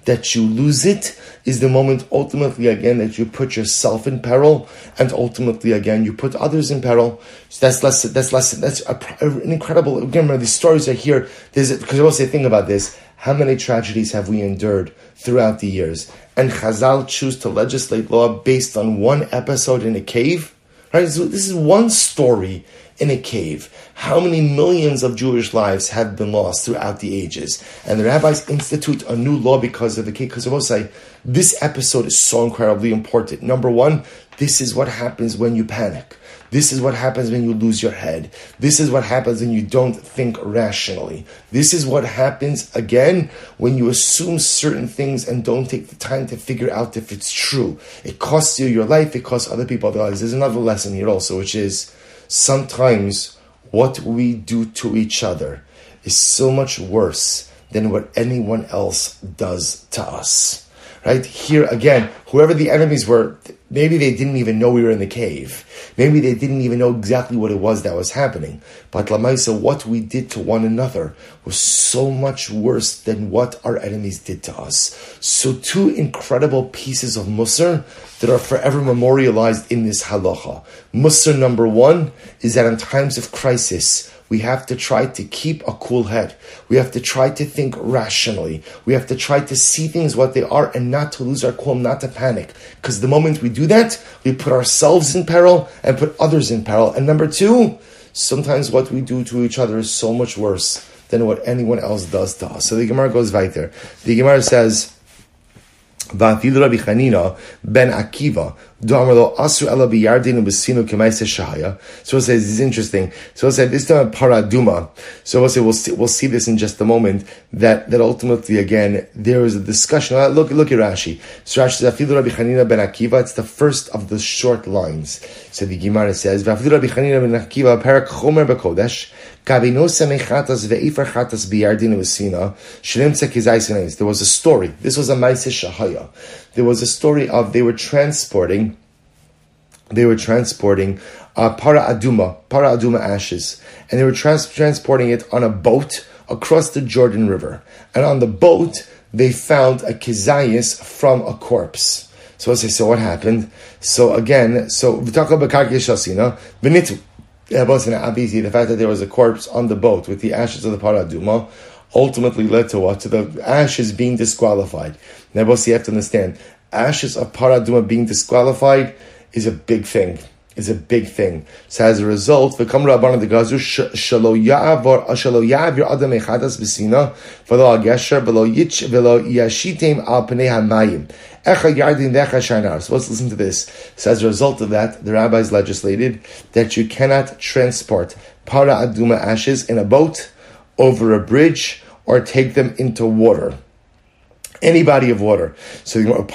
that you lose it is the moment ultimately again that you put yourself in peril, and ultimately again you put others in peril. So that's less. That's less. That's a, an incredible. Again, remember, these stories are here. There's because I will say, think about this: how many tragedies have we endured throughout the years? And Chazal choose to legislate law based on one episode in a cave, right? So this is one story in a cave. How many millions of Jewish lives have been lost throughout the ages? And the rabbis institute a new law because of the cave. Because I will say, this episode is so incredibly important. Number one, this is what happens when you panic. This is what happens when you lose your head. This is what happens when you don't think rationally. This is what happens, again, when you assume certain things and don't take the time to figure out if it's true. It costs you your life. It costs other people their lives. There's another lesson here also, which is sometimes what we do to each other is so much worse than what anyone else does to us. Right? Here again, whoever the enemies were, maybe they didn't even know we were in the cave. Maybe they didn't even know exactly what it was that was happening. But Lamaisa, what we did to one another was so much worse than what our enemies did to us. So two incredible pieces of Musar that are forever memorialized in this halacha. Musar number one is that in times of crisis, we have to try to keep a cool head. We have to try to think rationally. We have to try to see things what they are and not to lose our cool, not to panic. Because the moment we do that, we put ourselves in peril and put others in peril. And number two, sometimes what we do to each other is so much worse than what anyone else does to us. So the Gemara goes right there. The Gemara says, Va'afilu Rabbi Chanina ben Akiva D'amar lo asu ela biyardin ubesinu k'maaseh shahaya. So we'll say this is interesting. So we'll say this time paraduma. So we'll say we'll see, we'll see this in just a moment. That that ultimately again there is a discussion. Uh, look look at Rashi. So Rashi says Va'afilu Rabbi Chanina ben Akiva. It's the first of the short lines. So the Gemara says Va'afilu Rabbi Chanina ben Akiva parak chomer b'kodesh. There was a story. This was a Maaseh Shahaya. There was a story of they were transporting, they were transporting uh, para aduma, para aduma ashes, and they were trans- transporting it on a boat across the Jordan River. And on the boat, they found a kizayis from a corpse. So I say, so what happened? So again, so v'tachal b'karki shasina v'nitu. Obviously, the fact that there was a corpse on the boat with the ashes of the paraduma ultimately led to what? To the ashes being disqualified. Now, you have to understand, ashes of paraduma being disqualified is a big thing. Is a big thing. So as a result, the Kamra Abana the Gazu Shalo Ya'avor Shalo Ya'avir Adam Echadas B'Sina V'lo Agesher V'lo Yitch V'lo Yashitem Al Pnei HaMayim Echa Yardin V'echa Shainar. So let's listen to this. So as a result of that, the rabbis legislated that you cannot transport para aduma ashes in a boat, over a bridge, or take them into water. Any body of water. So we'll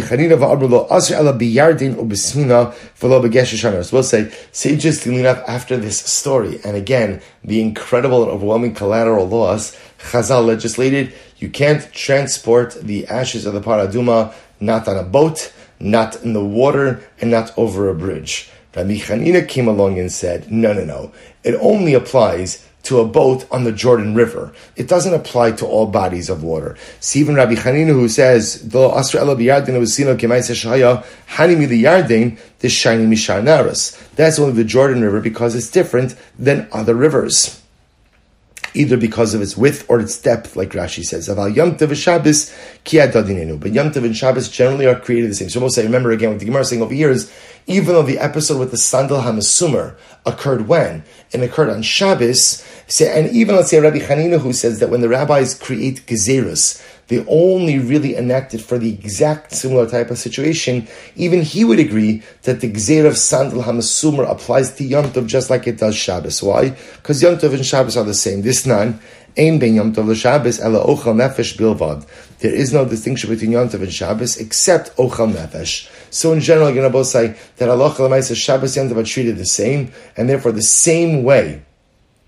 say, sages clean up after this story. And again, the incredible and overwhelming collateral loss, Chazal legislated, you can't transport the ashes of the paraduma, not on a boat, not in the water, and not over a bridge. Rabbi Chanina came along and said, no, no, no. It only applies to a boat on the Jordan River. It doesn't apply to all bodies of water. See, even Rabbi Chanina, who says, "Lo asra ela biyardin usino k'maaseh shahaya hani miliyardin this shiny mishar naras." That's only the Jordan River because it's different than other rivers, either because of its width or its depth, like Rashi says. Aval Yom Tov v'Shabbos ki adadinenu. But Yom Tov and Shabbos generally are created the same. So most I remember again what the Gemara is saying over here is, even though the episode with the Sandal HaMesumer occurred when? It occurred on Shabbos. And even, let's say, Rabbi Chanina, who says that when the rabbis create gezerus, they only really enacted for the exact similar type of situation, even he would agree that the gezer of Sandal HaMesumer applies to Yom Tov just like it does Shabbos. Why? Because Yom Tov and Shabbos are the same. This nan, Ein ben Yom Tov l'Shabbos ela ochel nefesh bilvad. There is no distinction between Yom Tov and Shabbos except ochel nefesh. So in general, you're going to both say that halacha l'maaseh Shabbos Yom Tov are treated the same, and therefore the same way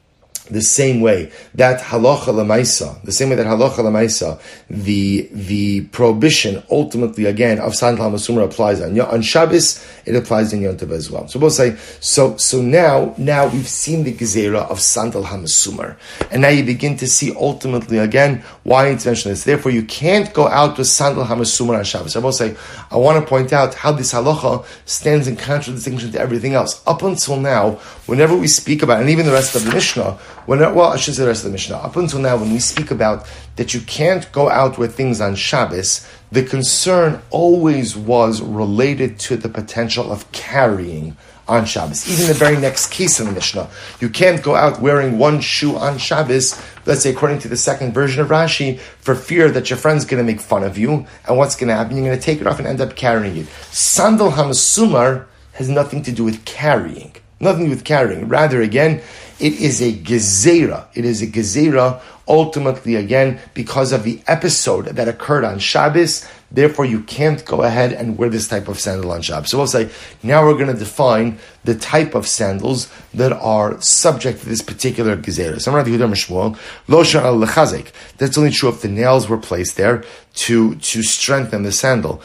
The same way that halacha lemaisa, the same way that halacha lemaisa, the the prohibition ultimately again of sandal hamasumar applies on on Shabbos, it applies in Yom Tov as well. So we'll say so. So now now we've seen the gezerah of sandal hamasumar, and now you begin to see ultimately again why it's mentioned this. Therefore, you can't go out with sandal hamasumar on Shabbos. I will say I want to point out how this halacha stands in contradistinction to everything else. Up until now, whenever we speak about, and even the rest of the Mishnah. When, well, I should say the rest of the Mishnah. Up until now, when we speak about that you can't go out with things on Shabbos, the concern always was related to the potential of carrying on Shabbos. Even the very next case in the Mishnah, you can't go out wearing one shoe on Shabbos, let's say according to the second version of Rashi, for fear that your friend's going to make fun of you, and what's going to happen? You're going to take it off and end up carrying it. Sandal hamasumar has nothing to do with carrying. Nothing to do with carrying. Rather, again, it is a gezerah. It is a gezerah, ultimately, again, because of the episode that occurred on Shabbos. Therefore, you can't go ahead and wear this type of sandal on Shabbos. So we'll say, now we're going to define the type of sandals that are subject to this particular gezerah. So, that's only true if the nails were placed there to, to strengthen the sandal.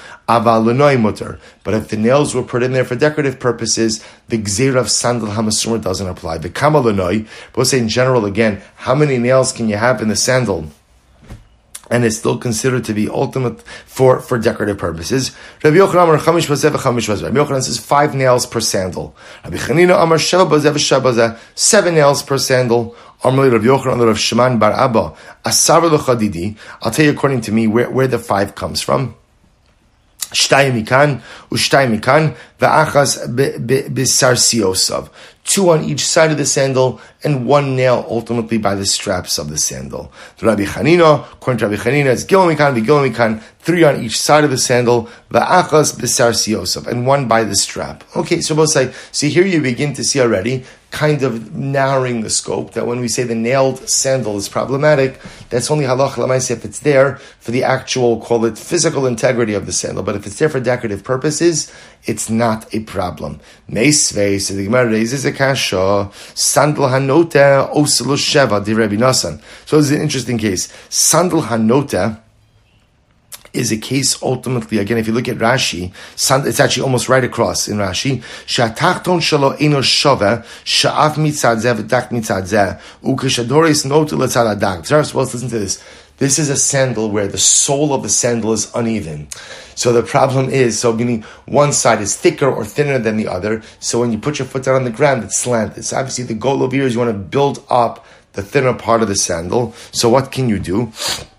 But if the nails were put in there for decorative purposes, the gezerah of sandal hamasumar doesn't apply. The kamalanoi, but we'll say in general again, how many nails can you have in the sandal? And it's still considered to be ultimate for, for decorative purposes. Rabbi Yochanan says five nails per sandal. Rabbi Chanina Amar Sheva Bazeh V'Sheva seven nails per sandal. Amrli Rabbi Yochanan Rav Shimon Bar Abba Asar L'Chadidi. I'll tell you according to me where, where the five comes from. Shtay mikan ushtay mikan va'achas b'sarsiosav. Two on each side of the sandal, and one nail ultimately by the straps of the sandal. The Rabbi Chanina, according to Rabbi Chanina, it's gil mikan v'gil mikan, three on each side of the sandal, va'achas b'sarsiosav, and one by the strap. Okay, so we'll say, see here you begin to see already, kind of narrowing the scope, that when we say the nailed sandal is problematic, that's only halacha l'maaseh if it's there for the actual, call it, physical integrity of the sandal. But if it's there for decorative purposes, it's not a problem. Meisvei, so the Gemara raises a kasha, sandal hanota oselo sheva di Rabbi Nasan. So it's an interesting case. Sandal hanota is a case ultimately, again, if you look at Rashi, it's actually almost right across in Rashi. Sha'atachton shalo eno shove, sha'af mitzad zeh v'dak mitzad zeh, u'keshadoris notu l'tzad adag. Sorry, well, listen to this. This is a sandal where the sole of the sandal is uneven. So the problem is, so meaning one side is thicker or thinner than the other, so when you put your foot down on the ground, it's slanted. So obviously the goal over here is you want to build up the thinner part of the sandal. So what can you do?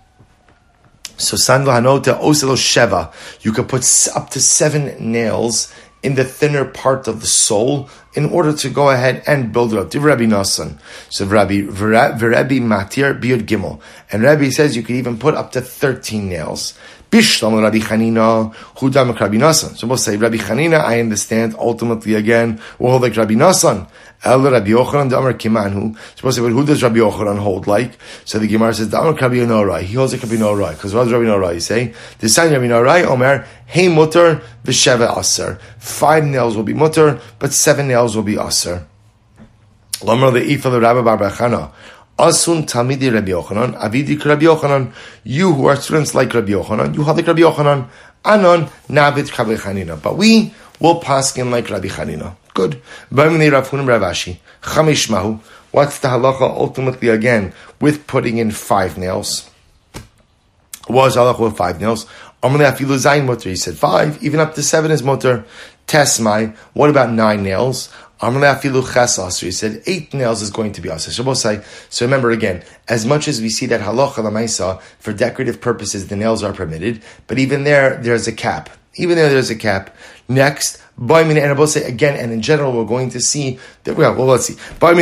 So sandal hanota oselo sheva, you can put up to seven nails in the thinner part of the sole in order to go ahead and build it up. Div Rabbi Nasan. So Rabbi Rabbi Matir Biyud Gimel, and Rabbi says you could even put up to thirteen nails. Bishlam Rabbi Chanina, Hudam Rabbi Nasan. So we'll say Rabbi Chanina, I understand ultimately again, we'll hold like Rabbi Nasan. El Rabbi Yochanan, the Amar Kimanhu. So we'll say, but who does Rabbi Yochanan hold like? So the Gemara says, the Amar Rabbi Norai. He holds like Rabbi Norai. Because what does Rabbi Norai say? The sign Rabbi Norai, Omer, Hey mutter, v'sheva aser. Five nails will be mutter, but seven nails will be aser. Lamar the Ifa the Rabbi Bar Bechana. Asun Talmidi Rabbi Yochanan, Avidi Rabbi Yochanan. You who are students like Rabbi Yochanan, you have like Rabbi Yochanan. Anon Navit Rabbi Chanina. But we will pass him like Rabbi Chanina. Good. What's the halacha ultimately again with putting in five nails? What is halacha with five nails? He said five, even up to seven is motor. Tesmai. What about nine nails? He said eight nails is going to be asa. So we'll say, so remember again, as much as we see that halacha l'maisa for decorative purposes, the nails are permitted, but even there, there's a cap. Even there, there's a cap. Next, and I will say again, and in general, we're going to see that. Well, well let's see.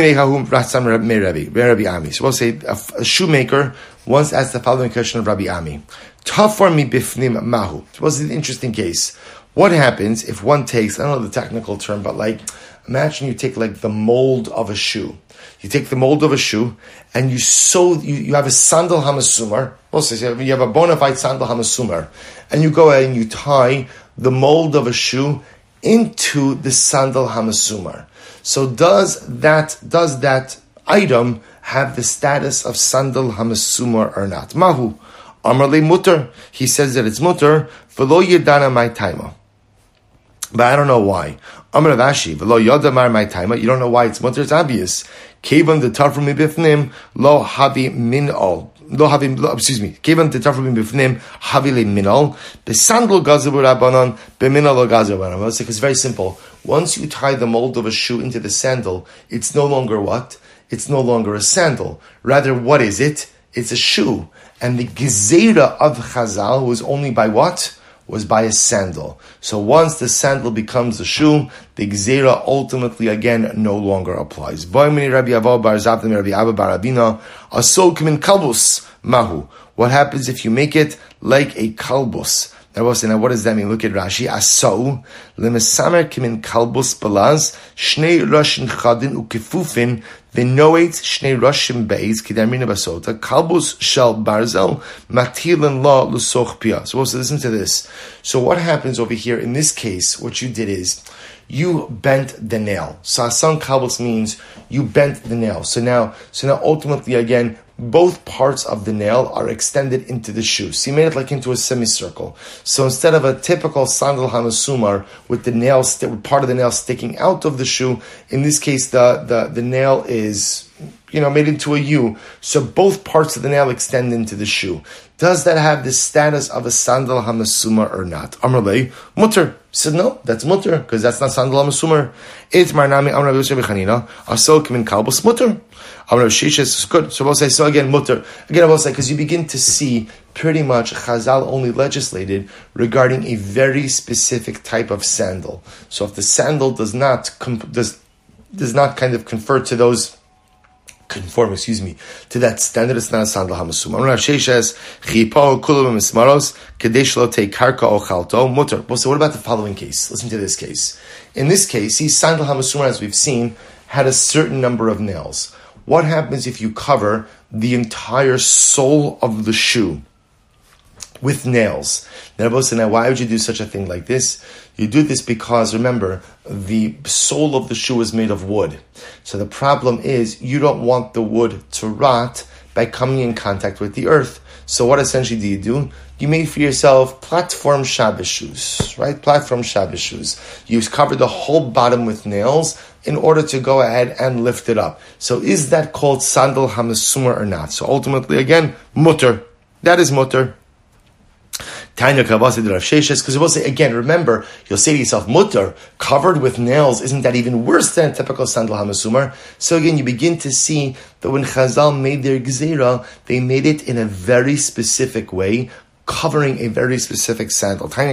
So we'll say a, a shoemaker once asked the following question of Rabbi Ami. Tafar mi bifnim mahu. It was an interesting case. What happens if one takes, I don't know the technical term, but like, imagine you take like the mold of a shoe. You take the mold of a shoe and you sew, you, you have a sandal hamasumar. Also, you have a bona fide sandal hamasumar. And you go ahead and you tie the mold of a shoe into the sandal hamasumar. So does that, does that item have the status of sandal hamasumar or not? Mahu. Amar le mutter. He says that it's mutter. V'lo yedana my taima. But I don't know why. Amar Ravashi. V'lo yodamar my taima. You don't know why it's mutter. It's obvious. Kevan the tafru mibifnim lo havi min all. Lo havi, lo, excuse me. Kevan the tafru mibifnim havi le min all. Besandal gazabu rabbanon beminal lo gazabu rabbanon. It's very simple. Once you tie the mold of a shoe into the sandal, it's no longer what? It's no longer a sandal. Rather, what is it? It's a shoe. And the gezerah of Chazal was only by what? Was by a sandal. So once the sandal becomes a shoe, the gezerah ultimately again no longer applies. What happens if you make it like a kalbus? Now, what does that mean? Look at Rashi. Asau lemesamer kimin kalbus balaz shnei rashin chadin ukefufin v'noet shnei rashim beis kidarmina basota kalbus shel barzel matilin la lusoch pia. So, also listen to this. So, what happens over here in this case? What you did is you bent the nail. So, asan kalbus means you bent the nail. So now, so now, ultimately, again, both parts of the nail are extended into the shoe. So you made it like into a semicircle. So instead of a typical sandal hamasumar with the nail, st- with part of the nail sticking out of the shoe, in this case, the, the, the nail is, you know, made into a U. So both parts of the nail extend into the shoe. Does that have the status of a sandal hamasumar or not? Amrlei, mutter. He said, no, that's mutter, because that's not sandal hamasumar. It marnami amrav Yosef Bechanina, asol kimin kalbus mutter. Amrav Shishes is good. So we'll say, so again, mutter. Again, I will say, because you begin to see pretty much Chazal only legislated regarding a very specific type of sandal. So if the sandal does not, does, does not kind of confer to those conform, excuse me, to that standard, it's not a sandal hamasum. Rav Sheshes chipo kulu mismaros kadesh lo take karka o chalto mutter. Well, so what about the following case? Listen to this case. In this case, see, sandal hamasum, as we've seen, had a certain number of nails. What happens if you cover the entire sole of the shoe with nails? Now, why would you do such a thing like this? You do this because, remember, the sole of the shoe is made of wood. So the problem is you don't want the wood to rot by coming in contact with the earth. So what essentially do you do? You made for yourself platform Shabbos shoes, right? Platform Shabbos shoes. You cover the whole bottom with nails in order to go ahead and lift it up. So is that called sandal hamasumar or not? So ultimately, again, mutter. That is mutter. Because we'll say, again, remember, you'll say to yourself, mutter, covered with nails, isn't that even worse than a typical sandal hamasumar? So again, you begin to see that when Chazal made their gzeira, they made it in a very specific way, covering a very specific sandal. We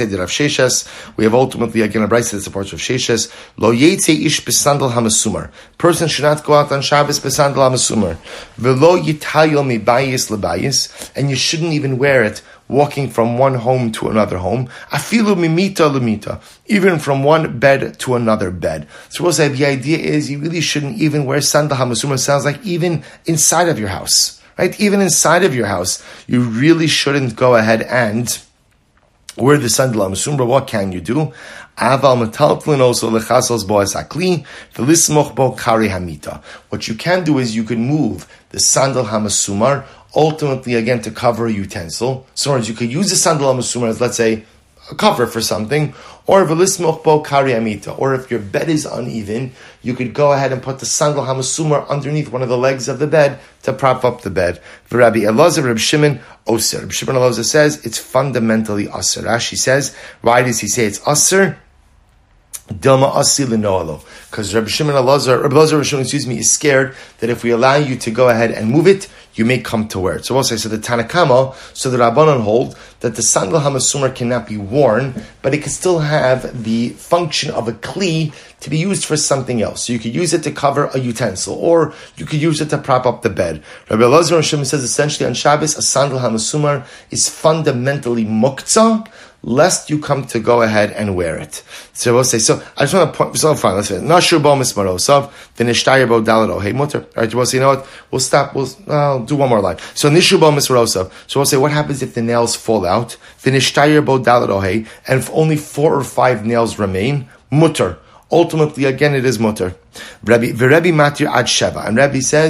have ultimately, again, a brayso that supports Rav Sheshes. Lo yetze ish besandal hamasumar. Person should not go out on Shabbos besandal hamasumar. Velo yitayil mibayis lebayis. And you shouldn't even wear it walking from one home to another home. Afilu mimita lemita. Even from one bed to another bed. So we'll say the idea is you really shouldn't even wear sandal hamasumar. Sounds like even inside of your house. Right? Even inside of your house, you really shouldn't go ahead and wear the sandal hamasumra. What can you do? Aval metaltlin also lechasos boas akli velismoch bo kari hamita. What you can do is you can move the sandal hamasumar ultimately again to cover a utensil. So in other words, you could use the sandal hamasumar as, let's say, a cover for something, or velismoch bo kari hamita. Or if your bed is uneven, you could go ahead and put the sandal hamasumar underneath one of the legs of the bed to prop up the bed. Rabbi Elazar, Rabbi Shimon, Oser. Rabbi Shimon Elazar says it's fundamentally Aser. Rashi says, why does he say it's Aser? Dilma Asi Linoalo. Because Rabbi Shimon Elazar, Rabbi Elazar, Rabbi Shimon, excuse me, is scared that if we allow you to go ahead and move it, you may come to wear it. So we'll say, so the Tanakama, so the Rabbanan hold that the sandal hamasumar cannot be worn, but it can still have the function of a kli to be used for something else. So you could use it to cover a utensil, or you could use it to prop up the bed. Rabbi Elazar Shimon says essentially on Shabbos, a sandal hamasumar is fundamentally muktzah, lest you come to go ahead and wear it. So we'll say, so I just want to point, so fine, let's say, Nashur bo mismarosav, v'nishtayir bo dalado, hey mutter. Alright, we'll say, you know what, we'll stop, we'll, I'll do one more line. So Nishur bo mismarosav, so we'll say, what happens if the nails fall out? V'nishtayir bo dalado, hey, and if only four or five nails remain, mutter. Ultimately, again, it is mutter. Rabbi, Rabbi Matir ad Sheva. And Rabbi says,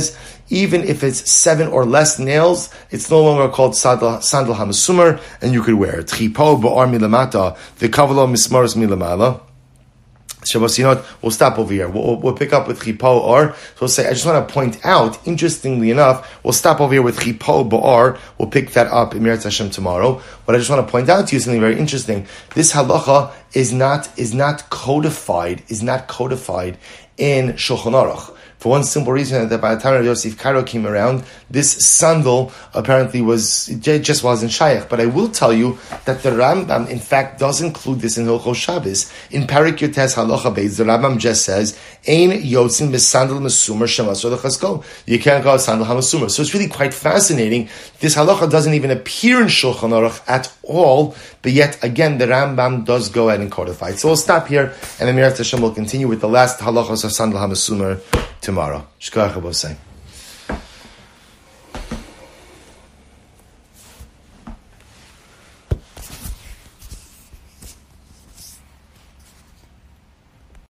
even if it's seven or less nails, it's no longer called sandal, sandal hamasumer, and you could wear it. Chipo ba'ar milamata, the kavalo mismaros milamala. Shabbos, you know what? We'll stop over here. We'll, we'll pick up with chipo or. So we'll say, I just want to point out, interestingly enough, we'll stop over here with chipo ba'ar. We'll pick that up in Meretz Hashem tomorrow. But I just want to point out to you something very interesting. This halacha is not, is not codified, is not codified in Shulchan Aruch. For one simple reason, that by the time Rav Yosef Karo came around, this sandal apparently was just wasn't shaykh. But I will tell you that the Rambam, in fact, does include this in Hilchos Shabbos. In Parak Yotes Halacha Beis, the Rambam just says, "Ein yotzin b'sandal mesumer shemasor lechasko." You can't go sandal hamasumer. So it's really quite fascinating. This halacha doesn't even appear in Shulchan Aruch at all, but yet again the Rambam does go ahead and codify it. So we'll stop here, and the Meretz Hashem will continue with the last halachos of sandal hamasumer tomorrow. Shkoyach Rabosai.